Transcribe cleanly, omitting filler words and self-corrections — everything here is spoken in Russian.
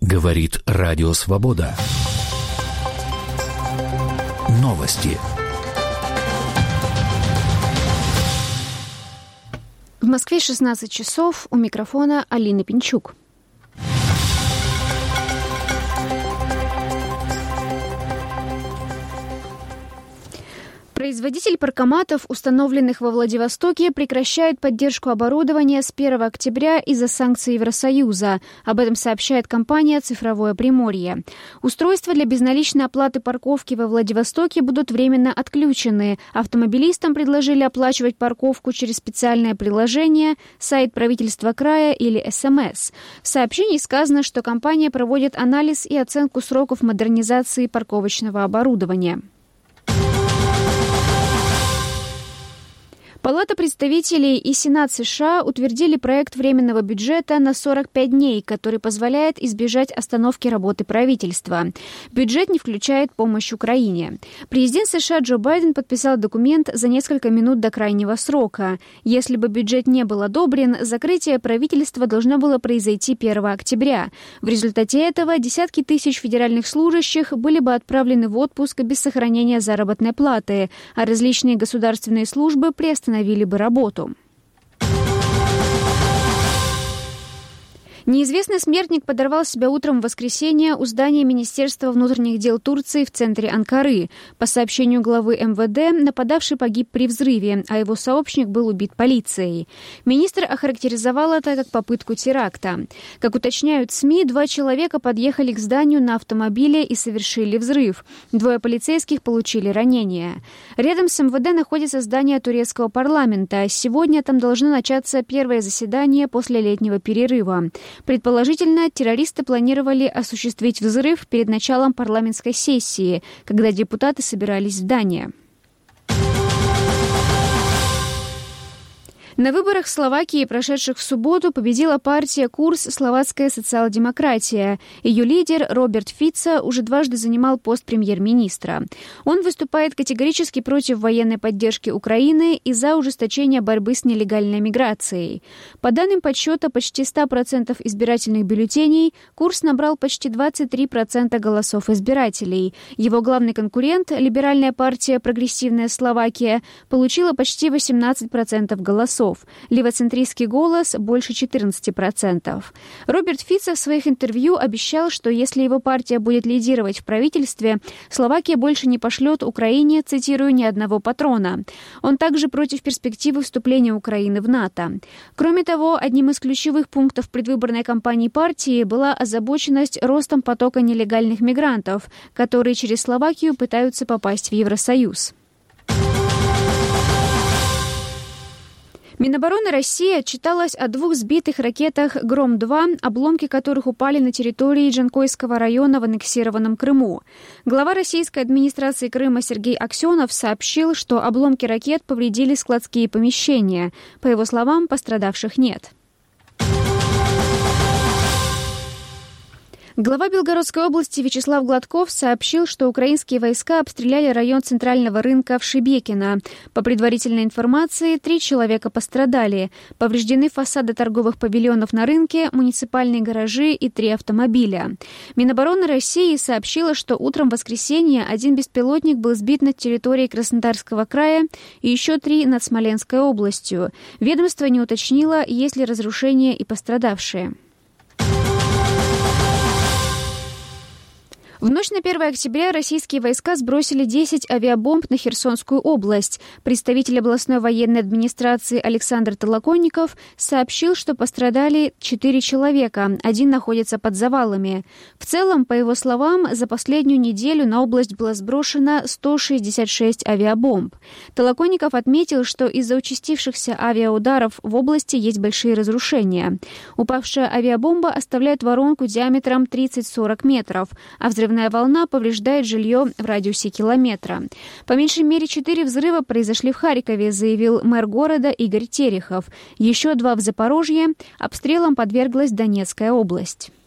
Говорит Радио Свобода. Новости. В Москве 16 часов. У микрофона Алина Пинчук. Производитель паркоматов, установленных во Владивостоке, прекращает поддержку оборудования с 1 октября из-за санкций Евросоюза. Об этом сообщает компания «Цифровое Приморье». Устройства для безналичной оплаты парковки во Владивостоке будут временно отключены. Автомобилистам предложили оплачивать парковку через специальное приложение, сайт правительства края или СМС. В сообщении сказано, что компания проводит анализ и оценку сроков модернизации парковочного оборудования. Палата представителей и Сенат США утвердили проект временного бюджета на 45 дней, который позволяет избежать остановки работы правительства. Бюджет не включает помощь Украине. Президент США Джо Байден подписал документ за несколько минут до крайнего срока. Если бы бюджет не был одобрен, закрытие правительства должно было произойти 1 октября. В результате этого десятки тысяч федеральных служащих были бы отправлены в отпуск без сохранения заработной платы, а различные государственные службы приостановили бы работу. Неизвестный смертник подорвал себя утром в воскресенье у здания Министерства внутренних дел Турции в центре Анкары. По сообщению главы МВД, нападавший погиб при взрыве, а его сообщник был убит полицией. Министр охарактеризовал это как попытку теракта. Как уточняют СМИ, 2 человека подъехали к зданию на автомобиле и совершили взрыв. 2 полицейских получили ранения. Рядом с МВД находится здание турецкого парламента. Сегодня там должно начаться первое заседание после летнего перерыва. Предположительно, террористы планировали осуществить взрыв перед началом парламентской сессии, когда депутаты собирались в здание. На выборах в Словакии, прошедших в субботу, победила партия «Курс. Словацкая социал-демократия». Ее лидер Роберт Фица уже дважды занимал пост премьер-министра. Он выступает категорически против военной поддержки Украины и за ужесточение борьбы с нелегальной миграцией. По данным подсчета почти 100% избирательных бюллетеней, «Курс» набрал почти 23% голосов избирателей. Его главный конкурент, либеральная партия «Прогрессивная Словакия», получила почти 18% голосов. Левоцентристский «Голос» больше 14%. Роберт Фица в своих интервью обещал, что если его партия будет лидировать в правительстве, Словакия больше не пошлет Украине, цитирую, ни одного патрона. Он также против перспективы вступления Украины в НАТО. Кроме того, одним из ключевых пунктов предвыборной кампании партии была озабоченность ростом потока нелегальных мигрантов, которые через Словакию пытаются попасть в Евросоюз. Минобороны России отчиталась о 2 сбитых ракетах «Гром-2», обломки которых упали на территории Джанкойского района в аннексированном Крыму. Глава российской администрации Крыма Сергей Аксенов сообщил, что обломки ракет повредили складские помещения. По его словам, пострадавших нет. Глава Белгородской области Вячеслав Гладков сообщил, что украинские войска обстреляли район центрального рынка в Шебекино. По предварительной информации, 3 человека пострадали. Повреждены фасады торговых павильонов на рынке, муниципальные гаражи и 3 автомобиля. Минобороны России сообщила, что утром в воскресенье 1 беспилотник был сбит над территорией Краснодарского края и еще 3 над Смоленской областью. Ведомство не уточнило, есть ли разрушения и пострадавшие. В ночь на 1 октября российские войска сбросили 10 авиабомб на Херсонскую область. Представитель областной военной администрации Александр Толоконников сообщил, что пострадали 4 человека, 1 находится под завалами. В целом, по его словам, за последнюю неделю на область было сброшено 166 авиабомб. Толоконников отметил, что из-за участившихся авиаударов в области есть большие разрушения. Упавшая авиабомба оставляет воронку диаметром 30-40 метров, а взрывная волна повреждает жилье в радиусе километра. По меньшей мере 4 взрыва произошли в Харькове, заявил мэр города Игорь Терехов. Еще 2 в Запорожье. Обстрелам подверглась Донецкая область.